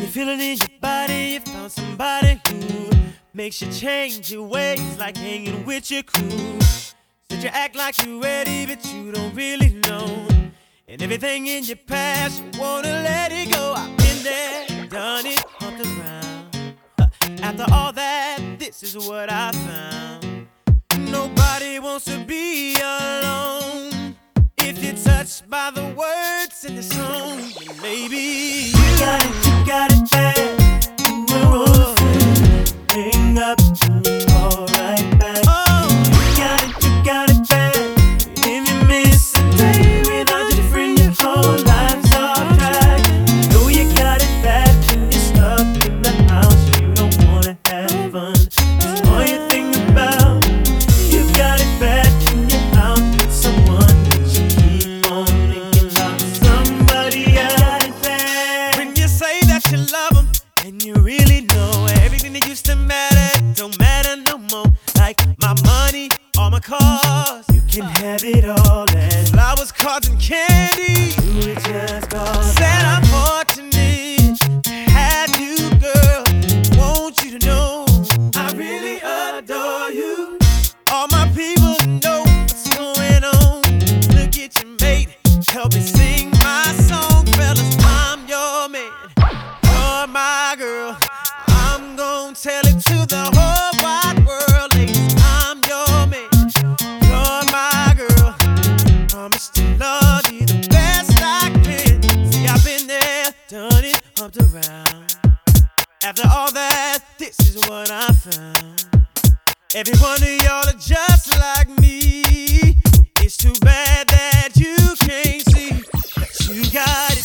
feeling in your body, you found somebody who makes you change your ways, like hanging with your crew. Said you act like you're ready, but you don't really know. And everything in your past, you wanna let it go. I've been there, done it, humped around. After all that, this is what I found. Nobody wants to be alone. If you're touched by the words in the song, then maybe you got it bad. Whoa, hang up, all right back. Oh, you got it bad. If you miss a day without your friend, your whole life's off track. Know you got it bad. You're stuck in the house, you don't wanna have fun. That's all you think about. You got it bad. You're out with someone, but you keep on thinking about somebody else. When you say that you love them, and you really know everything that used to matter don't matter no more. Like my money, all my cars, you can have it all. And flowers, cards, and candy, you just call. Said I'm fortunate to have you, girl. Want you to know I really adore you. All my people know what's going on. Look at your mate, help me sing my song, fellas. I'm your man, you're my girl. I'm gonna tell it to the whole wide world, ladies. I'm your man, you're my girl. Promise to love you the best I can. See, I've been there, done it, humped around. After all that, this is what I found. Every one of y'all are just like me. It's too bad that you can't see that you got it.